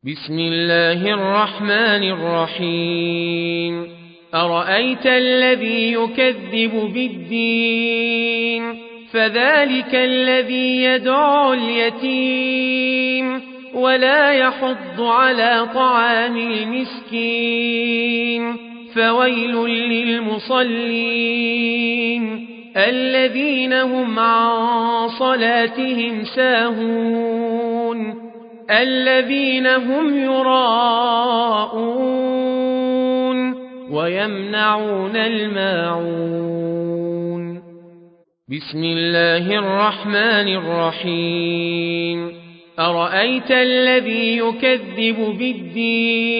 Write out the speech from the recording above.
بسم الله الرحمن الرحيم أرأيت الذي يكذب بالدين فذلك الذي يدعو اليتيم ولا يحض على طعام المسكين فويل للمصلين الذين هم عن صلاتهم ساهون الذين هم يراءون ويمنعون الماعون بسم الله الرحمن الرحيم أرأيت الذي يكذب بالدين